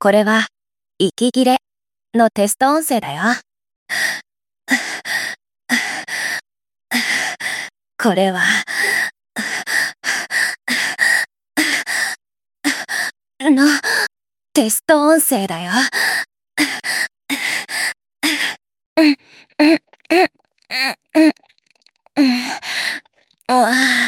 これは、息切れのテスト音声だよ。これは、のテスト音声だよ。うん、うん、うん、うん、うん。